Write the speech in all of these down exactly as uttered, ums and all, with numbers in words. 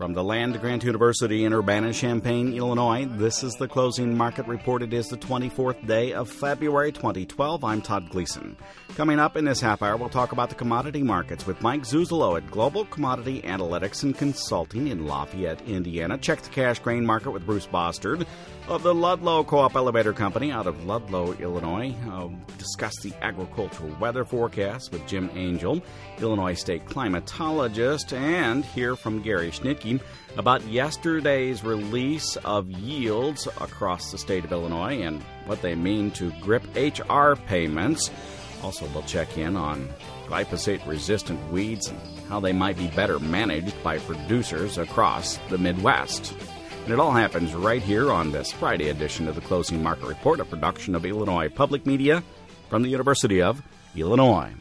From the Land Grant University in Urbana-Champaign, Illinois, this is the Closing Market Report. It is the twenty-fourth day of February twenty twelve. I'm Todd Gleason. Coming up in this half hour, we'll talk about the commodity markets with Mike Zuzolo at Global Commodity Analytics and Consulting in Lafayette, Indiana. Check the cash grain market with Bruce Bostard of the Ludlow Co-op Elevator Company out of Ludlow, Illinois. Uh, discuss the agricultural weather forecast with Jim Angel, Illinois State climatologist, and hear from Gary Schnitke about yesterday's release of yields across the state of Illinois and what they mean to GRIP H R payments. Also, we'll check in on glyphosate-resistant weeds and how they might be better managed by producers across the Midwest. And it all happens right here on this Friday edition of the Closing Market Report, a production of Illinois Public Media from the University of Illinois.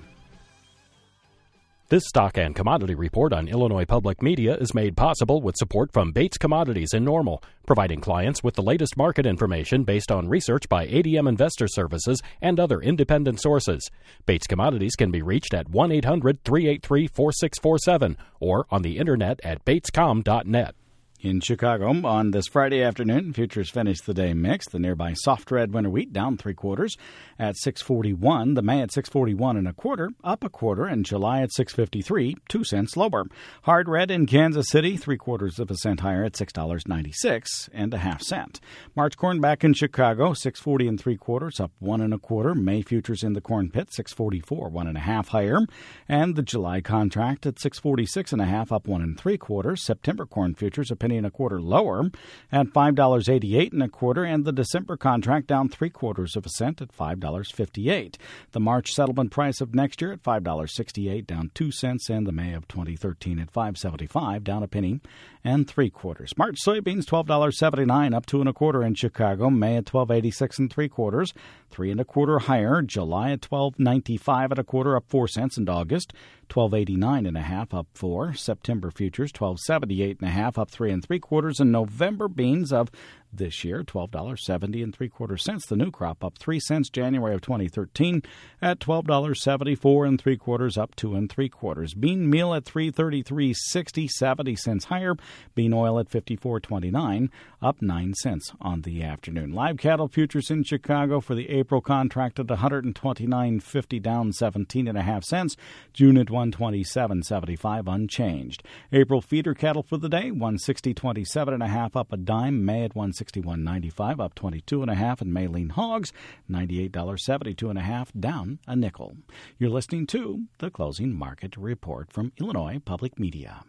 This stock and commodity report on Illinois Public Media is made possible with support from Bates Commodities in Normal, providing clients with the latest market information based on research by A D M Investor Services and other independent sources. Bates Commodities can be reached at one eight hundred three eight three four six four seven or on the internet at batescom dot net. In Chicago, on this Friday afternoon, futures finished the day mixed. The nearby soft red winter wheat down three quarters at six forty-one. The May at six forty-one and a quarter, up a quarter, and July at six fifty-three, two cents lower. Hard red in Kansas City, three quarters of a cent higher at six dollars and ninety-six and a half cent. March corn back in Chicago, six forty and three quarters, up one and a quarter. May futures in the corn pit, six forty-four, one and a half higher, and the July contract at six forty-six and a half, up one and three quarters. September corn futures a penny and a quarter lower at five dollars and eighty-eight and a quarter, and the December contract down three quarters of a cent at five dollars and fifty-eight. The March settlement price of next year at five dollars and sixty-eight, down two cents, and the May of twenty thirteen at five dollars and seventy-five, down a penny and three quarters. March soybeans twelve dollars and seventy-nine, up two and a quarter in Chicago. May at twelve dollars and eighty-six and three quarters, three and a quarter higher. July at twelve dollars and ninety-five and a quarter, up four cents, and August twelve dollars and eighty-nine and a half, up four. September futures twelve dollars and seventy-eight and a half, up three and three quarters, and November beans of this year twelve dollars and seventy and three quarters cents. The new crop up three cents. January of twenty thirteen at twelve dollars and seventy-four and three quarters, up two and three quarters. Bean meal at three thirty-three sixty, seventy cents higher. Bean oil at fifty-four twenty-nine, up nine cents on the afternoon. Live cattle futures in Chicago for the April contract at one twenty-nine fifty, down seventeen and a half cents. June at one twenty-seven seventy-five, unchanged. April feeder cattle for the day one sixty twenty-seven and a half, up a dime. May at one sixty-one ninety-five, up twenty-two and a half, and May lean hogs ninety-eight seventy-two and a half, down a nickel. You're listening to the Closing Market Report from Illinois Public Media.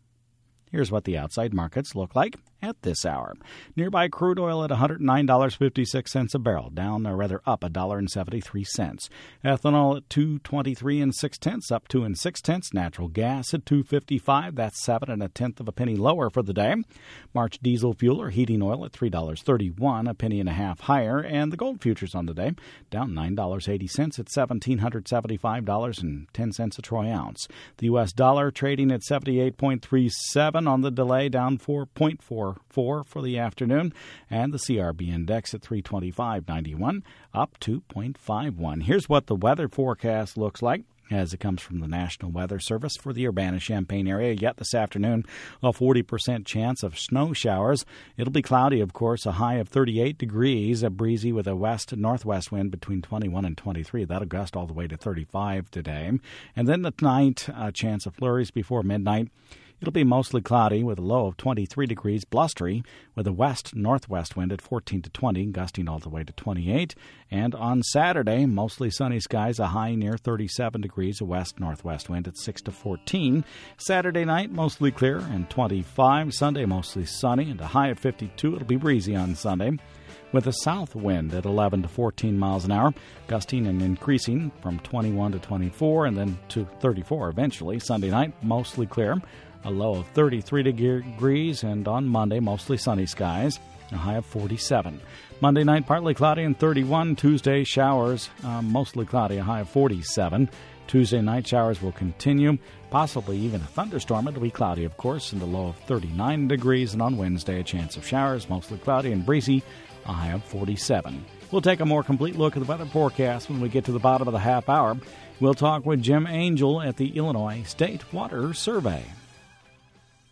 Here's what the outside markets look like at this hour. Nearby crude oil at one hundred nine dollars and fifty-six cents a barrel, down or rather up one dollar and seventy-three cents. Ethanol at two twenty-three and six tenths, up two and six tenths. Natural gas at two fifty-five, that's seven and a tenth of a penny lower for the day. March diesel fuel or heating oil at three dollars and thirty-one, a penny and a half higher. And the gold futures on the day down nine dollars and eighty cents at one thousand seven hundred seventy-five dollars and ten cents a troy ounce. The U S dollar trading at seventy-eight point three seven on the delay, down four point four four for the afternoon, and the C R B index at three twenty-five ninety-one, up two point five one. Here's what the weather forecast looks like as it comes from the National Weather Service for the Urbana-Champaign area. Yet this afternoon, a forty percent chance of snow showers. It'll be cloudy, of course, a high of thirty-eight degrees, a breezy with a west-northwest wind between twenty-one and twenty-three. That'll gust all the way to thirty-five today. And then at night, a chance of flurries before midnight. It'll be mostly cloudy with a low of twenty-three degrees, blustery with a west-northwest wind at fourteen to twenty, gusting all the way to twenty-eight. And on Saturday, mostly sunny skies, a high near thirty-seven degrees, a west-northwest wind at six to fourteen. Saturday night, mostly clear and twenty-five. Sunday, mostly sunny and a high of fifty-two. It'll be breezy on Sunday with a south wind at eleven to fourteen miles an hour, gusting and increasing from twenty-one to twenty-four and then to thirty-four eventually. Sunday night, mostly clear, a low of thirty-three degrees, and on Monday, mostly sunny skies, a high of forty-seven. Monday night, partly cloudy and thirty-one. Tuesday, showers, uh, mostly cloudy, a high of forty-seven. Tuesday night, showers will continue, possibly even a thunderstorm. It'll be cloudy, of course, and a low of thirty-nine degrees. And on Wednesday, a chance of showers, mostly cloudy and breezy, a high of forty-seven. We'll take a more complete look at the weather forecast when we get to the bottom of the half hour. We'll talk with Jim Angel at the Illinois State Water Survey.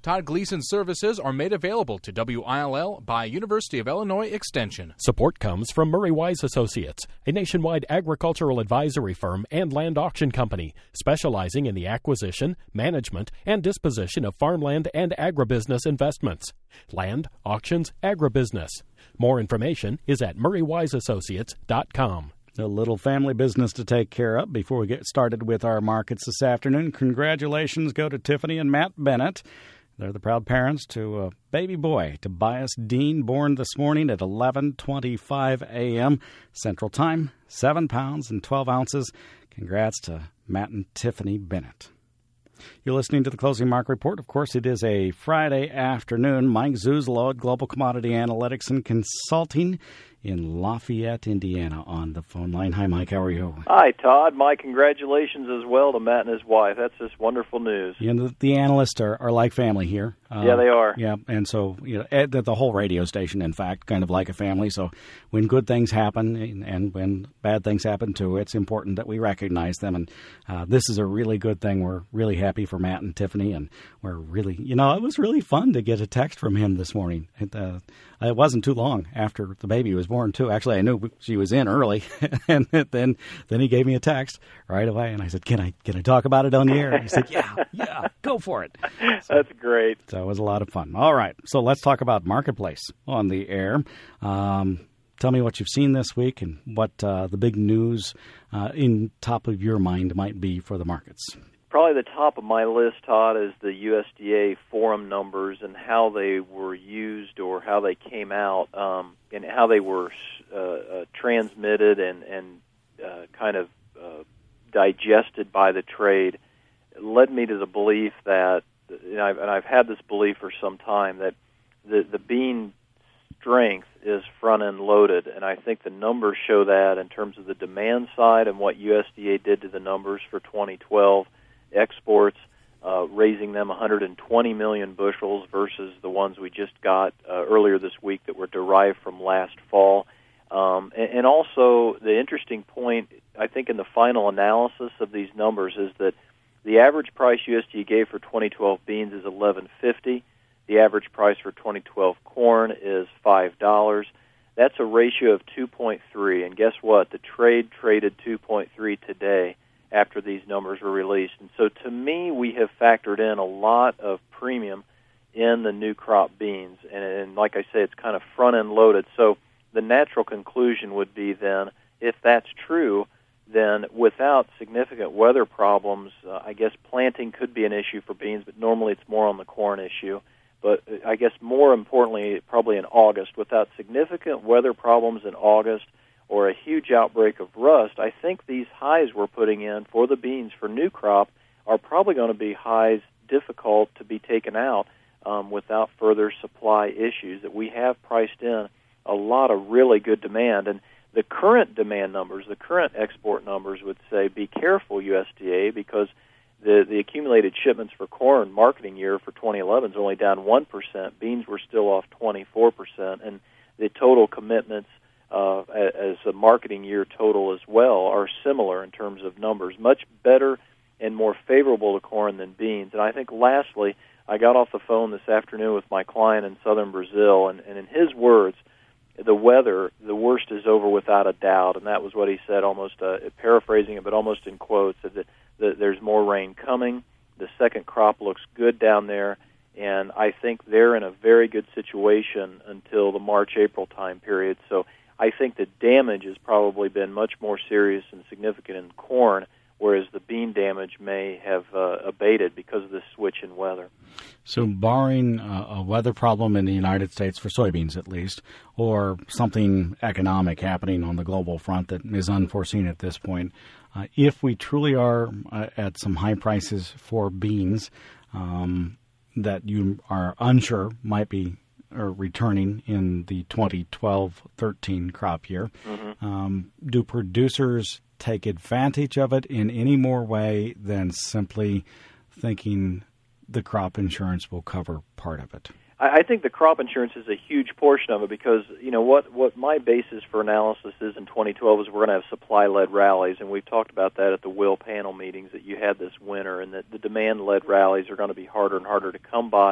Todd Gleason services are made available to W I L L by University of Illinois Extension. Support comes from Murray Wise Associates, a nationwide agricultural advisory firm and land auction company specializing in the acquisition, management, and disposition of farmland and agribusiness investments. Land, auctions, agribusiness. More information is at murray wise associates dot com. A little family business to take care of before we get started with our markets this afternoon. Congratulations go to Tiffany and Matt Bennett. They're the proud parents to a baby boy, Tobias Dean, born this morning at eleven twenty-five a.m. Central Time, seven pounds and twelve ounces. Congrats to Matt and Tiffany Bennett. You're listening to the Closing Market Report. Of course, it is a Friday afternoon. Mike Zuzlo at Global Commodity Analytics and Consulting in Lafayette, Indiana, on the phone line. Hi, Mike. How are you? Hi, Todd. My congratulations as well to Matt and his wife. That's just wonderful news. You know, the, the analysts are, are like family here. Uh, yeah, they are. Yeah, and so you know, at the, the whole radio station, in fact, kind of like a family. So when good things happen and, and when bad things happen too, it's important that we recognize them. And uh, this is a really good thing. We're really happy for Matt and Tiffany, and we're really, you know, it was really fun to get a text from him this morning. It, uh, it wasn't too long after the baby was born, too. Actually, I knew she was in early, and then then he gave me a text right away, and I said, "Can I can I talk about it on the air?" And he said, "Yeah, yeah, go for it." So, that's great. So it was a lot of fun. All right, so let's talk about Marketplace on the air. Um, tell me what you've seen this week and what uh, the big news uh, in top of your mind might be for the markets. Probably the top of my list, Todd, is the U S D A forum numbers and how they were used or how they came out um, and how they were uh, uh, transmitted and, and uh, kind of uh, digested by the trade. It led me to the belief that, and I've, and I've had this belief for some time, that the, the bean strength is front-end loaded, and I think the numbers show that in terms of the demand side and what U S D A did to the numbers for twenty twelve. Exports, uh, raising them one hundred twenty million bushels versus the ones we just got uh, earlier this week that were derived from last fall. Um, and, and also, the interesting point, I think, in the final analysis of these numbers is that the average price U S D A gave for twenty twelve beans is eleven fifty. The average price for twenty twelve corn is five dollars. That's a ratio of two point three. And guess what? The trade traded two point three today after these numbers were released. And so to me, we have factored in a lot of premium in the new crop beans. And, and like I say, it's kind of front-end loaded. So the natural conclusion would be then, if that's true, then without significant weather problems, uh, I guess planting could be an issue for beans, but normally it's more on the corn issue. But I guess more importantly, probably in August, without significant weather problems in August, or a huge outbreak of rust, I think these highs we're putting in for the beans for new crop are probably going to be highs difficult to be taken out um, without further supply issues, that we have priced in a lot of really good demand. And the current demand numbers, the current export numbers would say, be careful, U S D A, because the, the accumulated shipments for corn marketing year for twenty eleven is only down one percent. Beans were still off twenty-four percent. And the total commitments Uh, as a marketing year total as well are similar in terms of numbers, much better and more favorable to corn than beans. And I think lastly, I got off the phone this afternoon with my client in southern Brazil, and, and in his words, the weather, the worst is over without a doubt, and that was what he said, almost uh, paraphrasing it, but almost in quotes, that, that there's more rain coming, the second crop looks good down there, and I think they're in a very good situation until the March-April time period. So I think the damage has probably been much more serious and significant in corn, whereas the bean damage may have uh, abated because of this switch in weather. So barring uh, a weather problem in the United States, for soybeans at least, or something economic happening on the global front that is unforeseen at this point, uh, if we truly are uh, at some high prices for beans um, that you are unsure might be or returning in the twenty twelve thirteen crop year. Mm-hmm. Um, do producers take advantage of it in any more way than simply thinking the crop insurance will cover part of it? I think the crop insurance is a huge portion of it because, you know, what, what my basis for analysis is in twenty twelve is we're going to have supply-led rallies, and we've talked about that at the W I L panel meetings that you had this winter, and that the demand-led rallies are going to be harder and harder to come by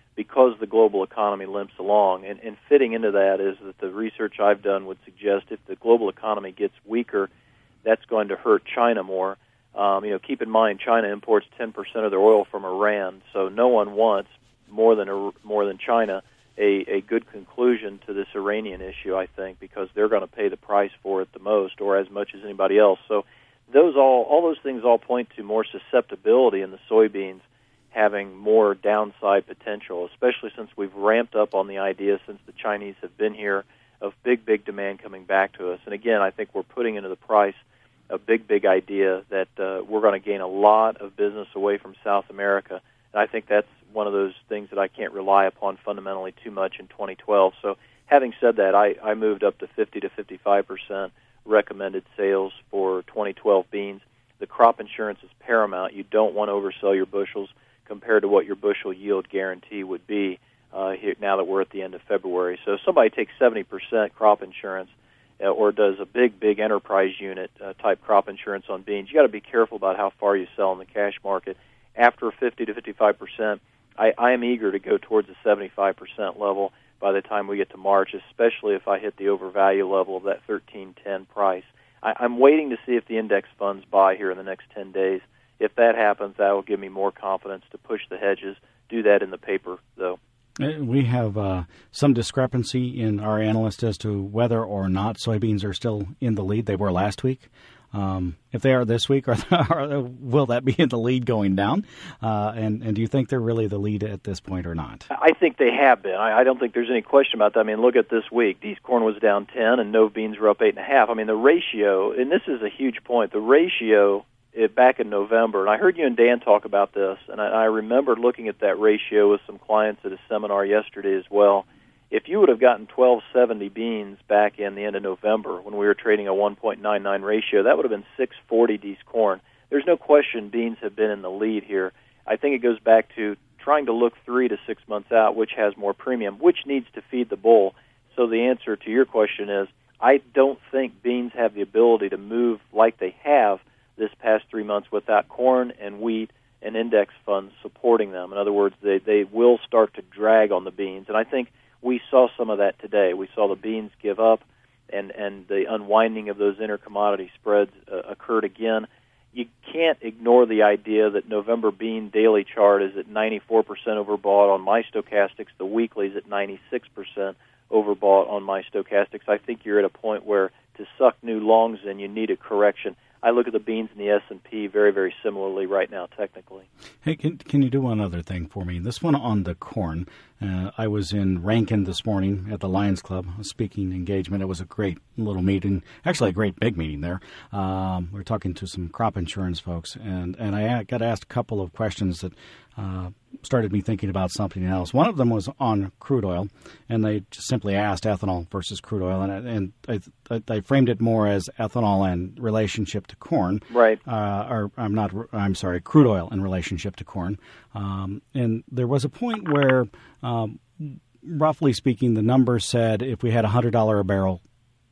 because the global economy limps along. And, and fitting into that is that the research I've done would suggest if the global economy gets weaker, that's going to hurt China more. Um, you know, keep in mind, China imports ten percent of their oil from Iran, so no one wants more than a, more than China a, a good conclusion to this Iranian issue, I think, because they're going to pay the price for it the most, or as much as anybody else. So those all all those things all point to more susceptibility in the soybeans having more downside potential, especially since we've ramped up on the idea since the Chinese have been here of big, big demand coming back to us. And again, I think we're putting into the price a big, big idea that uh, we're going to gain a lot of business away from South America. And I think that's one of those things that I can't rely upon fundamentally too much in twenty twelve. So having said that, I, I moved up to fifty to fifty-five percent recommended sales for twenty twelve beans. The crop insurance is paramount. You don't want to oversell your bushels compared to what your bushel yield guarantee would be uh, here, now that we're at the end of February. So if somebody takes seventy percent crop insurance uh, or does a big, big enterprise unit uh, type crop insurance on beans, you got to be careful about how far you sell in the cash market. After fifty to fifty-five percent, I, I am eager to go towards the seventy-five percent level by the time we get to March, especially if I hit the overvalue level of that thirteen ten price. I, I'm waiting to see if the index funds buy here in the next ten days. If that happens, that will give me more confidence to push the hedges. Do that in the paper, though. We have uh, some discrepancy in our analysts as to whether or not soybeans are still in the lead. They were last week. Um, if they are this week, or, or will that be in the lead going down? Uh, and, and do you think they're really the lead at this point or not? I think they have been. I, I don't think there's any question about that. I mean, look at this week. Dees corn was down ten, and Nove beans were up eight and a half. I mean, the ratio, and this is a huge point. The ratio it, back in November, and I heard you and Dan talk about this, and I, I remember looking at that ratio with some clients at a seminar yesterday as well. If you would have gotten twelve seventy beans back in the end of November when we were trading a one point nine nine ratio, that would have been six forty Dees corn. There's no question beans have been in the lead here. I think it goes back to trying to look three to six months out, which has more premium, which needs to feed the bull. So the answer to your question is I don't think beans have the ability to move like they have this past three months without corn and wheat and index funds supporting them. In other words, they, they will start to drag on the beans. And I think we saw some of that today. We saw the beans give up, and, and the unwinding of those intercommodity spreads uh, occurred again. You can't ignore the idea that November bean daily chart is at ninety-four percent overbought on my stochastics. The weekly is at ninety-six percent overbought on my stochastics. I think you're at a point where to suck new longs in, you need a correction. I look at the beans in the S and P very, very similarly right now, technically. Hey, can, can you do one other thing for me? This one on the corn. Uh, I was in Rankin this morning at the Lions Club, a speaking engagement. It was a great little meeting, actually a great big meeting there. Um, we were talking to some crop insurance folks, and, and I got asked a couple of questions that uh, started me thinking about something else. One of them was on crude oil, and they just simply asked ethanol versus crude oil, and, and I, I framed it more as ethanol and relationship to corn. Right. Uh, or I'm not. I'm sorry, crude oil in relationship to corn. Um, and there was a point where, um, roughly speaking, the numbers said if we had a hundred dollar a barrel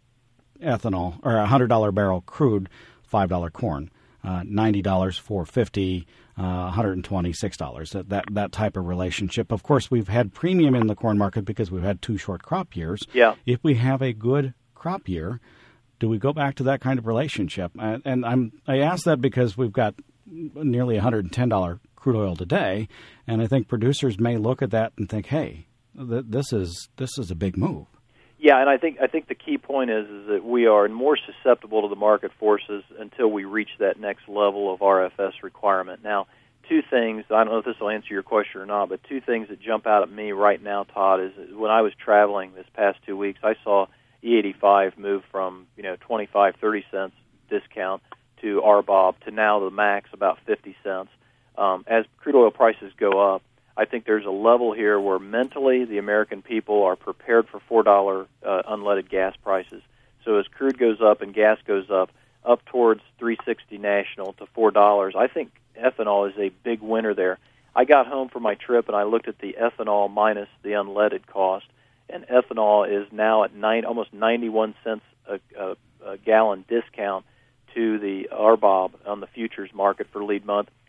ethanol or a hundred dollar barrel crude, five dollar corn, uh, ninety dollars for fifty. Uh, one hundred twenty-six dollars, that, that that type of relationship. Of course, we've had premium in the corn market because we've had two short crop years. Yeah. If we have a good crop year, do we go back to that kind of relationship? And, and I'm I ask that because we've got nearly one hundred ten dollars crude oil today, and I think producers may look at that and think, hey, th- this is this is a big move. Yeah, and I think I think the key point is is that we are more susceptible to the market forces until we reach that next level of R F S requirement. Now, two things, I don't know if this will answer your question or not, but two things that jump out at me right now, Todd, is when I was traveling this past two weeks, I saw E eighty-five move from, you know, twenty-five, thirty cents discount to R B O B to now the max about fifty cents. Um, as crude oil prices go up, I think there's a level here where mentally the American people are prepared for four dollars uh, unleaded gas prices. So as crude goes up and gas goes up, up towards three sixty national to four dollars, I think ethanol is a big winner there. I got home from my trip and I looked at the ethanol minus the unleaded cost, and ethanol is now at nine, almost ninety-one cents a, a, a gallon discount to the R B O B on the futures market for lead month,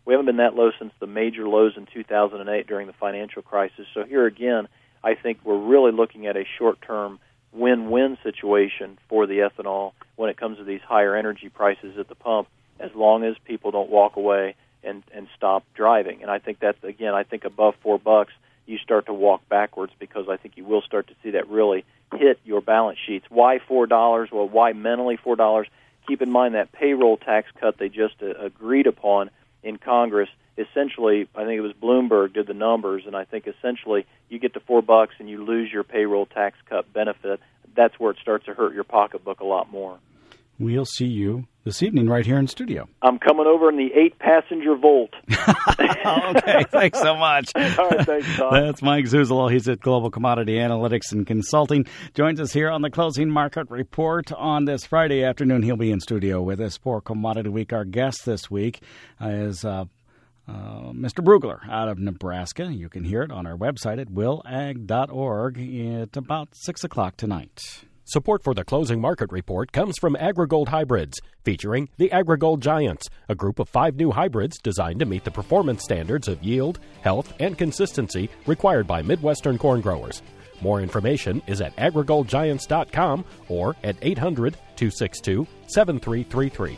We haven't been that low since the major lows in two thousand eight during the financial crisis. So here again, I think we're really looking at a short-term win-win situation for the ethanol when it comes to these higher energy prices at the pump, as long as people don't walk away and, and stop driving. And I think that's, again, I think above four bucks, you start to walk backwards, because I think you will start to see that really hit your balance sheets. Why four dollars? Well, why mentally four dollars? Keep in mind that payroll tax cut they just uh, agreed upon in Congress. Essentially, I think it was Bloomberg did the numbers, and I think essentially you get to four bucks and you lose your payroll tax cut benefit. That's where it starts to hurt your pocketbook a lot more. We'll see you this evening right here in studio. I'm coming over in the eight-passenger Volt. Okay, thanks so much. All right, thanks, Tom. That's Mike Zuzolo. He's at Global Commodity Analytics and Consulting. Joins us here on the Closing Market Report on this Friday afternoon. He'll be in studio with us for Commodity Week. Our guest this week is uh, uh, Mister Brugler out of Nebraska. You can hear it on our website at will ag dot org at about six o'clock tonight. Support for the Closing Market Report comes from AgriGold Hybrids, featuring the AgriGold Giants, a group of five new hybrids designed to meet the performance standards of yield, health, and consistency required by Midwestern corn growers. More information is at agri gold giants dot com or at eight hundred, two six two, seven three three three.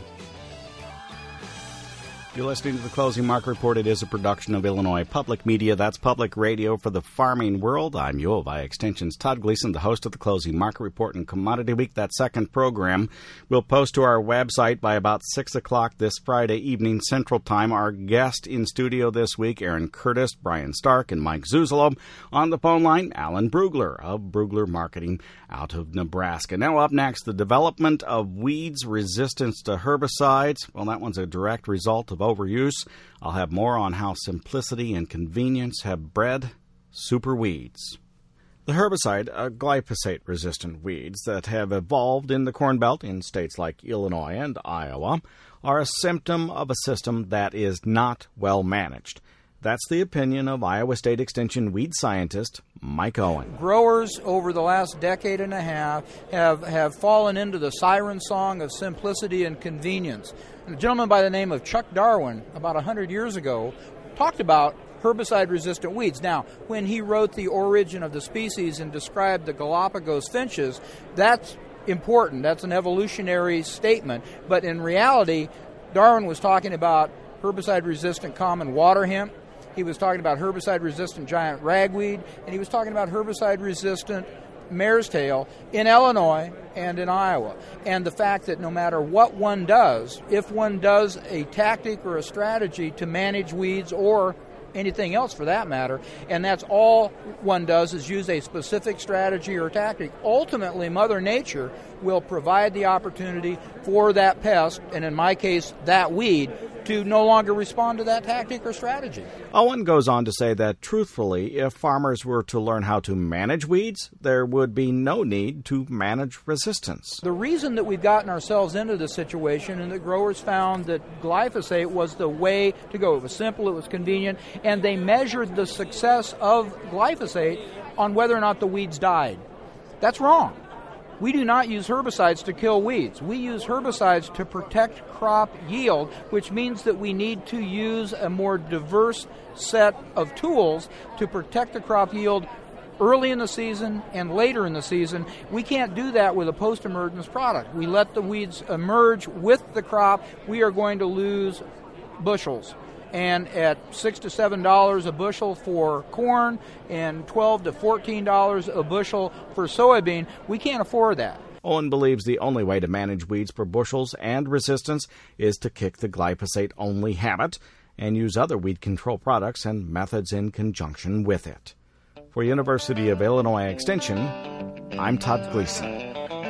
You're listening to the Closing Market Report. It is a production of Illinois Public Media. That's public radio for the farming world. I'm U of I Extension's Todd Gleason, the host of the Closing Market Report and Commodity Week. That second program will post to our website by about six o'clock this Friday evening Central Time. Our guest in studio this week, Aaron Curtis, Brian Stark, and Mike Zuzolo. On the phone line, Alan Brugler of Brugler Marketing out of Nebraska. Now up next, the development of weeds resistance to herbicides. Well, that one's a direct result of overuse. I'll have more on how simplicity and convenience have bred super weeds. The herbicide, uh, glyphosate-resistant weeds that have evolved in the Corn Belt in states like Illinois and Iowa are a symptom of a system that is not well managed. That's the opinion of Iowa State Extension weed scientist Mike Owen. Growers over the last decade and a half have, have fallen into the siren song of simplicity and convenience. And a gentleman by the name of Chuck Darwin, about one hundred years ago, talked about herbicide-resistant weeds. Now, when he wrote The Origin of the Species and described the Galapagos finches, that's important. That's an evolutionary statement. But in reality, Darwin was talking about herbicide-resistant common water hemp. He was talking about herbicide-resistant giant ragweed, and he was talking about herbicide-resistant mare's tail in Illinois and in Iowa. And the fact that no matter what one does, if one does a tactic or a strategy to manage weeds or anything else for that matter, and that's all one does is use a specific strategy or tactic, ultimately Mother Nature will provide the opportunity for that pest, and in my case, that weed, to no longer respond to that tactic or strategy. Owen goes on to say that, truthfully, if farmers were to learn how to manage weeds, there would be no need to manage resistance. The reason that we've gotten ourselves into this situation and that growers found that glyphosate was the way to go. It was simple, it was convenient, and they measured the success of glyphosate on whether or not the weeds died. That's wrong. We do not use herbicides to kill weeds. We use herbicides to protect crop yield, which means that we need to use a more diverse set of tools to protect the crop yield early in the season and later in the season. We can't do that with a post-emergence product. We let the weeds emerge with the crop. We are going to lose bushels. And at six to seven dollars a bushel for corn and twelve to fourteen dollars a bushel for soybean, we can't afford that. Owen believes the only way to manage weeds per bushels and resistance is to kick the glyphosate-only habit and use other weed control products and methods in conjunction with it. For University of Illinois Extension, I'm Todd Gleason.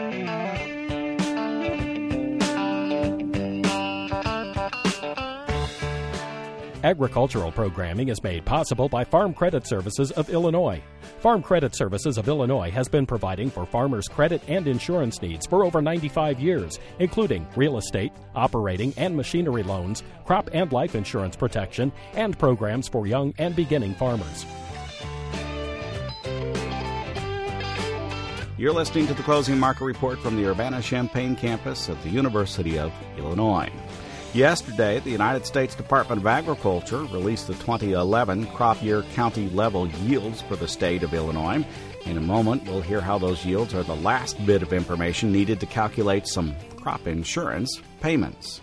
Agricultural programming is made possible by Farm Credit Services of Illinois. Farm Credit Services of Illinois has been providing for farmers' credit and insurance needs for over ninety-five years, including real estate, operating and machinery loans, crop and life insurance protection, and programs for young and beginning farmers. You're listening to the Closing Market Report from the Urbana-Champaign campus of the University of Illinois. Yesterday, the United States Department of Agriculture released the twenty eleven crop year county level yields for the state of Illinois. In a moment, we'll hear how those yields are the last bit of information needed to calculate some crop insurance payments.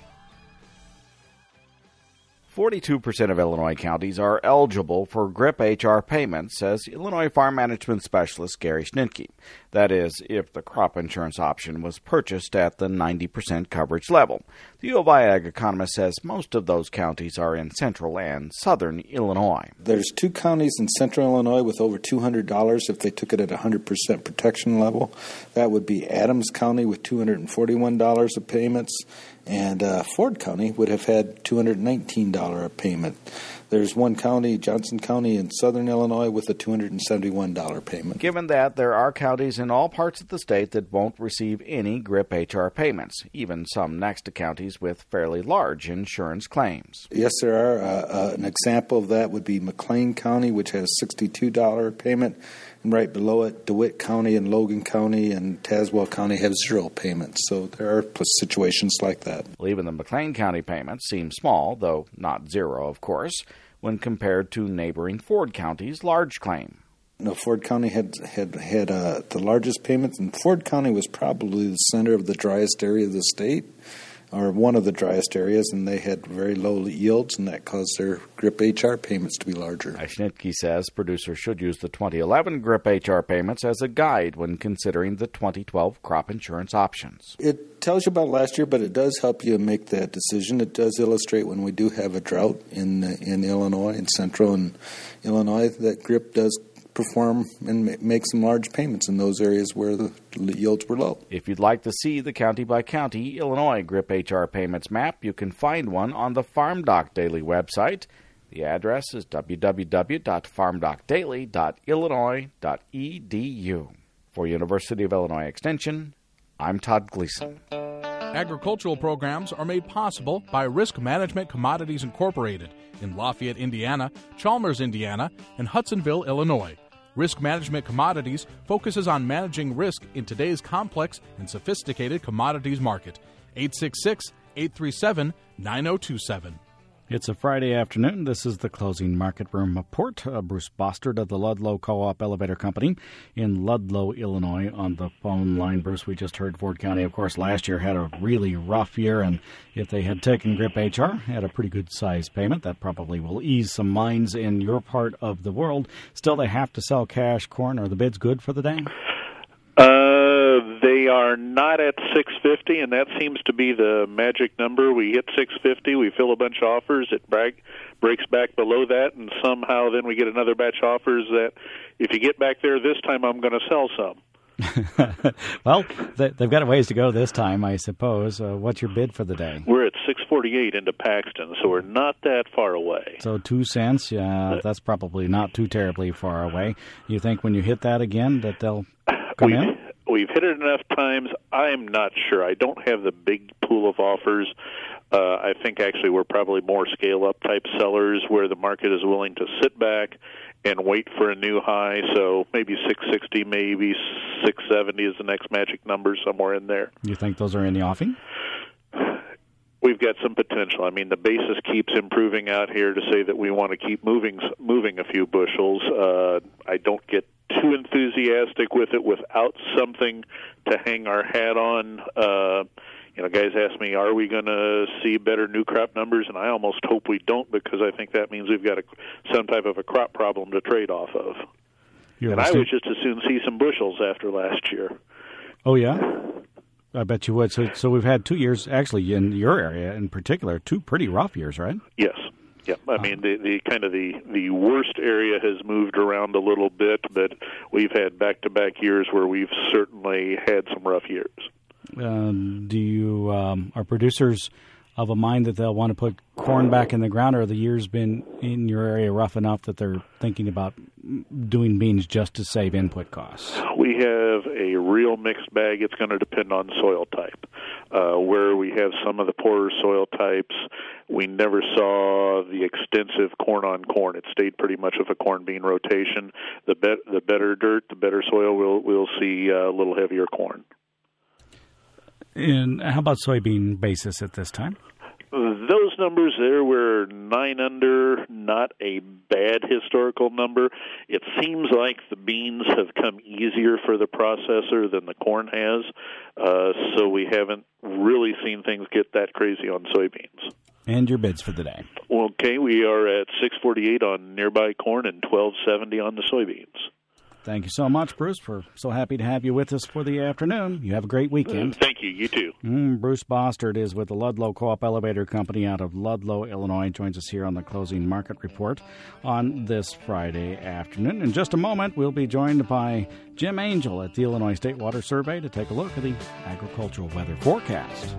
forty-two percent of Illinois counties are eligible for GRIP H R payments, says Illinois Farm Management Specialist Gary Schnitke. That is, if the crop insurance option was purchased at the ninety percent coverage level. The U of I Ag economist says most of those counties are in central and southern Illinois. There's two counties in central Illinois with over two hundred dollars if they took it at one hundred percent protection level. That would be Adams County with two hundred forty-one dollars of payments, and uh, Ford County would have had two hundred nineteen dollars a payment. There's one county, Johnson County in southern Illinois, with a two hundred seventy-one dollars payment. Given that, there are counties in all parts of the state that won't receive any GRIP H R payments, even some next to counties with fairly large insurance claims. Yes, there are. Uh, uh, an example of that would be McLean County, which has a sixty-two dollars payment, and right below it, DeWitt County and Logan County and Tazewell County have zero payments. So there are situations like that. Well, even the McLean County payments seem small, though not zero, of course, when compared to neighboring Ford County's large claim. No, Ford County had had had uh, the largest payments, and Ford County was probably the center of the driest area of the state, or one of the driest areas, and they had very low yields, and that caused their GRIP H R payments to be larger. Schnitke says producers should use the twenty eleven GRIP H R payments as a guide when considering the twenty twelve crop insurance options. It tells you about last year, but it does help you make that decision. It does illustrate when we do have a drought in in Illinois, in central and Illinois, that GRIP does perform and make some large payments in those areas where the yields were low. If you'd like to see the county-by-county Illinois GRIP H R payments map, you can find one on the Farm Doc Daily website. The address is w w w dot farm doc daily dot illinois dot e d u. For University of Illinois Extension, I'm Todd Gleason. Agricultural programs are made possible by Risk Management Commodities Incorporated in Lafayette, Indiana, Chalmers, Indiana, and Hudsonville, Illinois. Risk Management Commodities focuses on managing risk in today's complex and sophisticated commodities market. eight six six, eight three seven, nine zero two seven. It's a Friday afternoon. This is the Closing Market Room Report. Uh, Bruce Bostard of the Ludlow Co-op Elevator Company in Ludlow, Illinois, on the phone line. Bruce, we just heard Ford County, of course, last year had a really rough year, and if they had taken GRIP H R, had a pretty good size payment. That probably will ease some minds in your part of the world. Still, they have to sell cash corn. Are the bids good for the day? Uh, they are not at six fifty, and that seems to be the magic number. We hit six fifty, we fill a bunch of offers, it break, breaks back below that, and somehow then we get another batch of offers that if you get back there this time, I'm going to sell some. Well, they've got a ways to go this time, I suppose. Uh, what's your bid for the day? We're at six forty-eight into Paxton, so we're not that far away. So two cents, yeah, that's probably not too terribly far away. You think when you hit that again that they'll come we've, in? We've hit it enough times. I'm not sure. I don't have the big pool of offers. Uh, I think actually we're probably more scale-up type sellers where the market is willing to sit back and wait for a new high. So maybe six sixty, maybe six seventy is the next magic number, somewhere in there. You think those are in the offing? We've got some potential. I mean, the basis keeps improving out here to say that we want to keep moving moving a few bushels. Uh, I don't get too enthusiastic with it without something to hang our hat on. Uh, you know, guys ask me, are we going to see better new crop numbers? And I almost hope we don't, because I think that means we've got a, some type of a crop problem to trade off of. You're and I would just as soon see some bushels after last year. Oh, yeah? I bet you would. So, so we've had two years, actually, in your area in particular, two pretty rough years, right? Yes. Yeah, I mean, the, the kind of the, the worst area has moved around a little bit, but we've had back-to-back years where we've certainly had some rough years. Uh, do you, um, are producers of a mind that they'll want to put corn back in the ground, or have the years been in your area rough enough that they're thinking about doing beans just to save input costs? We have a real mixed bag. It's going to depend on soil type. Uh, where we have some of the poorer soil types, we never saw the extensive corn-on-corn. It stayed pretty much of a corn-bean rotation. The, bet, the better dirt, the better soil, we'll, we'll see a little heavier corn. And how about soybean basis at this time? Those numbers there were nine under, not a bad historical number. It seems like the beans have come easier for the processor than the corn has, uh, so we haven't really seen things get that crazy on soybeans. And your bids for the day. Okay, we are at six forty-eight on nearby corn and twelve seventy on the soybeans. Thank you so much, Bruce. We're so happy to have you with us for the afternoon. You have a great weekend. Uh, thank you. You too. Mm, Bruce Bostard is with the Ludlow Co-op Elevator Company out of Ludlow, Illinois. Joins us here on the Closing Market Report on this Friday afternoon. In just a moment, we'll be joined by Jim Angel at the Illinois State Water Survey to take a look at the agricultural weather forecast.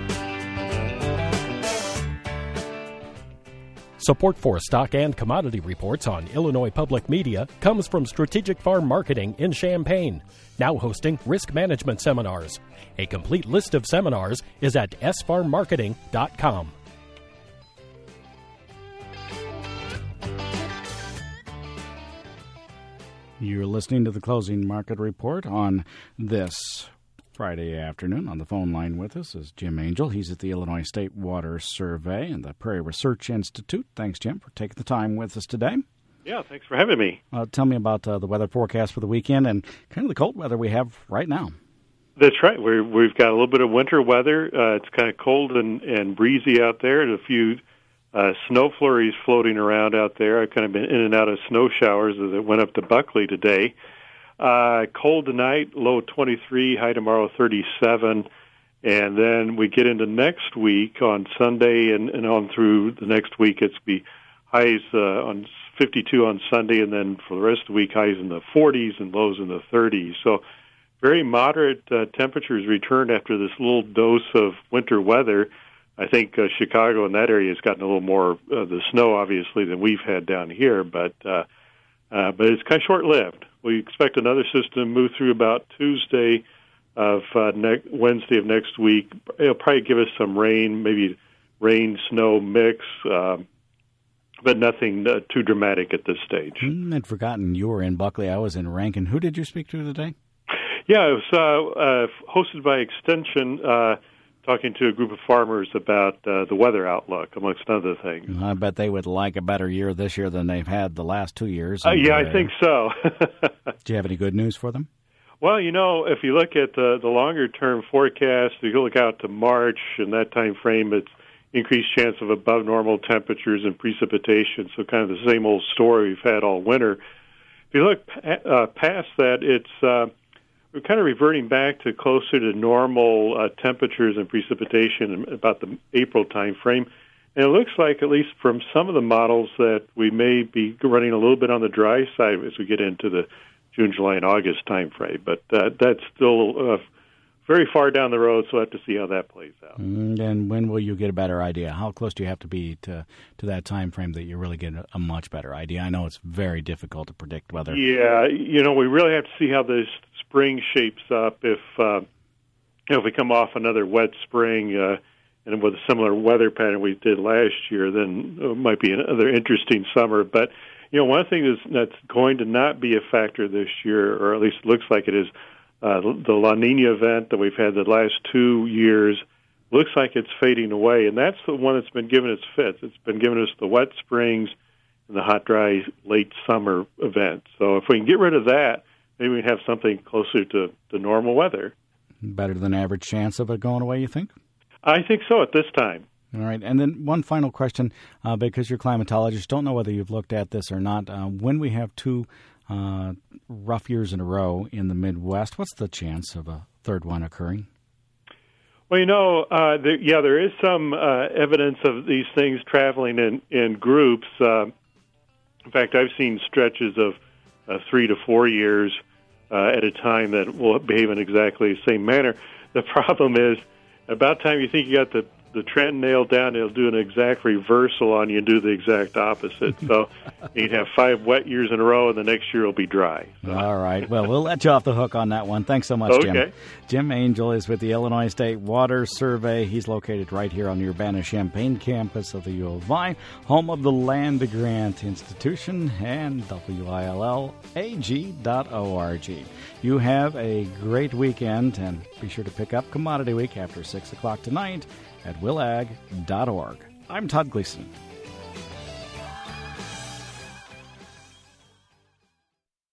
Support for stock and commodity reports on Illinois Public Media comes from Strategic Farm Marketing in Champaign, now hosting risk management seminars. A complete list of seminars is at s farm marketing dot com. You're listening to the Closing Market Report on this Friday afternoon. On the phone line with us is Jim Angel. He's at the Illinois State Water Survey and the Prairie Research Institute. Thanks, Jim, for taking the time with us today. Yeah, thanks for having me. Uh, tell me about uh, the weather forecast for the weekend and kind of the cold weather we have right now. That's right. We're, we've got a little bit of winter weather. Uh, it's kind of cold and, and breezy out there, and a few uh, snow flurries floating around out there. I've kind of been in and out of snow showers as it went up to Buckley today. Uh, cold tonight, low twenty-three, high tomorrow thirty-seven, and then we get into next week on Sunday and, and on through the next week. It's be highs uh, on fifty-two on Sunday, and then for the rest of the week, highs in the forties and lows in the thirties. So very moderate uh, temperatures return after this little dose of winter weather. I think uh, Chicago and that area has gotten a little more of uh, the snow, obviously, than we've had down here, but uh, uh, but it's kind of short-lived. We expect another system to move through about Tuesday of uh, ne- Wednesday of next week. It'll probably give us some rain, maybe rain, snow mix, um, but nothing uh, too dramatic at this stage. Mm, I'd forgotten you were in Buckley. I was in Rankin. Who did you speak to today? Yeah, it was uh, uh, hosted by Extension, uh, talking to a group of farmers about uh, the weather outlook, amongst other things. I bet they would like a better year this year than they've had the last two years. Uh, yeah, I think so. Do you have any good news for them? Well, you know, if you look at the, the longer-term forecast, if you look out to March and that time frame, it's increased chance of above normal temperatures and precipitation, so kind of the same old story we've had all winter. If you look uh, past that, it's uh, we're kind of reverting back to closer to normal uh, temperatures and precipitation in about the April time frame. And it looks like, at least from some of the models, that we may be running a little bit on the dry side as we get into the June, July, and August time frame. But uh, that's still uh, very far down the road, so we'll have to see how that plays out. Mm, and when will you get a better idea? How close do you have to be to, to that time frame that you really get a, a much better idea? I know it's very difficult to predict weather. Yeah, you know, we really have to see how this spring shapes up. If uh, you know, if we come off another wet spring uh, and with a similar weather pattern we did last year, then it might be another interesting summer. But you know, one thing that's going to not be a factor this year, or at least it looks like it is, uh, the La Nina event that we've had the last two years looks like it's fading away, and that's the one that's been giving its fits. It's been giving us the wet springs and the hot, dry, late summer events. So if we can get rid of that, maybe we can have something closer to, to normal weather. Better than average chance of it going away, you think? I think so at this time. All right. And then one final question, uh, because you're climatologists, don't know whether you've looked at this or not. Uh, when we have two uh, rough years in a row in the Midwest, what's the chance of a third one occurring? Well, you know, uh, there, yeah, there is some uh, evidence of these things traveling in, in groups. Uh, in fact, I've seen stretches of uh, three to four years uh, at a time that will behave in exactly the same manner. The problem is, about time you think you got the the trend nailed down, it'll do an exact reversal on you and do the exact opposite. So you'd have five wet years in a row, and the next year will be dry. So. All right. Well, we'll let you off the hook on that one. Thanks so much, okay. Jim. Jim Angel is with the Illinois State Water Survey. He's located right here on the Urbana-Champaign campus of the U of I, home of the Land Grant Institution and W I L L A G dot org. You have a great weekend, and be sure to pick up Commodity Week after six o'clock tonight at willag dot org. I'm Todd Gleason.